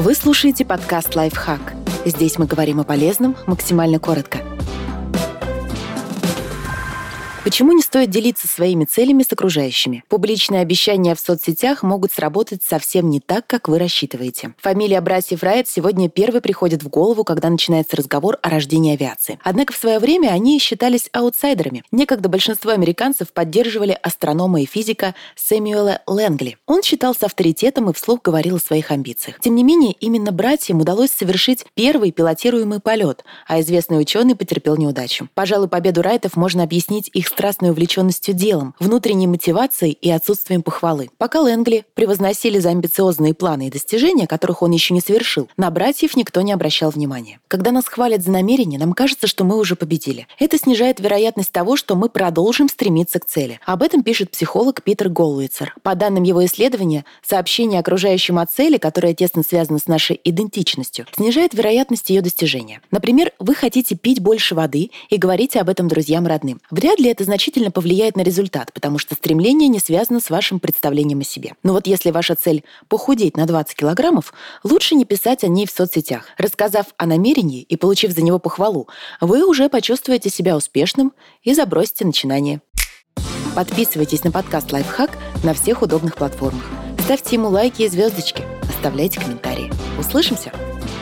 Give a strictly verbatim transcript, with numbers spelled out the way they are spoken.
Вы слушаете подкаст «Лайфхак». Здесь мы говорим о полезном максимально коротко. Почему не стоит делиться своими целями с окружающими? Публичные обещания в соцсетях могут сработать совсем не так, как вы рассчитываете. Фамилия братьев Райт сегодня первой приходит в голову, когда начинается разговор о рождении авиации. Однако в свое время они считались аутсайдерами. Некогда большинство американцев поддерживали астронома и физика Сэмюэла Лэнгли. Он считался авторитетом и вслух говорил о своих амбициях. Тем не менее, именно братьям удалось совершить первый пилотируемый полет, а известный ученый потерпел неудачу. Пожалуй, победу Райтов можно объяснить их страстной увлеченностью делом, внутренней мотивацией и отсутствием похвалы. Пока Лэнгли превозносили за амбициозные планы и достижения, которых он еще не совершил, на братьев никто не обращал внимания. Когда нас хвалят за намерение, нам кажется, что мы уже победили. Это снижает вероятность того, что мы продолжим стремиться к цели. Об этом пишет психолог Питер Голлуицер. По данным его исследования, сообщение окружающим о цели, которая тесно связана с нашей идентичностью, снижает вероятность ее достижения. Например, вы хотите пить больше воды и говорите об этом друзьям и родным. Вряд ли это значительно повлияет на результат, потому что стремление не связано с вашим представлением о себе. Но вот если ваша цель – похудеть на двадцать килограммов, лучше не писать о ней в соцсетях. Рассказав о намерении и получив за него похвалу, вы уже почувствуете себя успешным и забросите начинание. Подписывайтесь на подкаст «Лайфхак» на всех удобных платформах. Ставьте ему лайки и звездочки, оставляйте комментарии. Услышимся!